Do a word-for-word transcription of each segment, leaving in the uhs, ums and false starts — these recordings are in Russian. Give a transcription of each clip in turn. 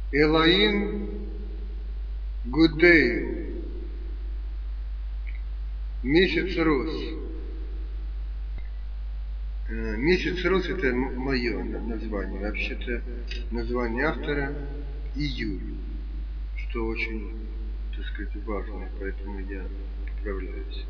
Элоин Гудейл. Месяц роз. Месяц роз — это мое название. Вообще-то название автора июль, что очень, так сказать, важно, поэтому я поправляюсь.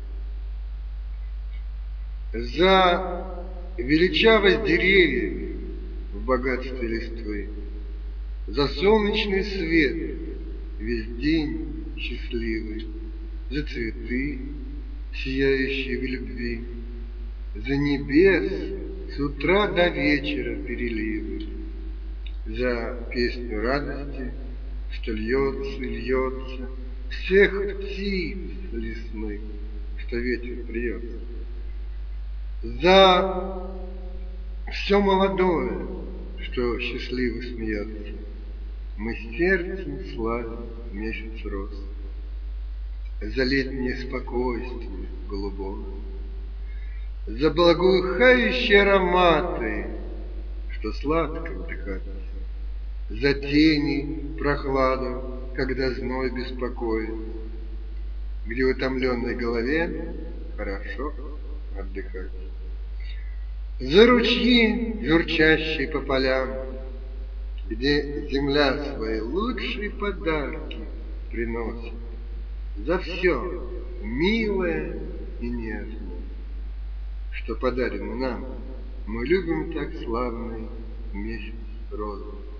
За величавость деревьев в богатстве листвы, за солнечный свет весь день счастливый, за цветы, сияющие в любви, за небес с утра до вечера переливы, за песню радости, что льется и льется, всех птиц лесных, что ветер прьется, за все молодое, что счастливо смеется, мы сердцем славим месяц роз, за летнее спокойствие голубое, за благоухающие ароматы, что сладко вдыхать, за тени прохладу, когда зной беспокоит, где в утомленной голове хорошо отдыхать, за ручьи, журчащие по полям, где земля свои лучшие подарки приносит, за все милое и нежное, что подарено нам, мы любим так славный месяц розы.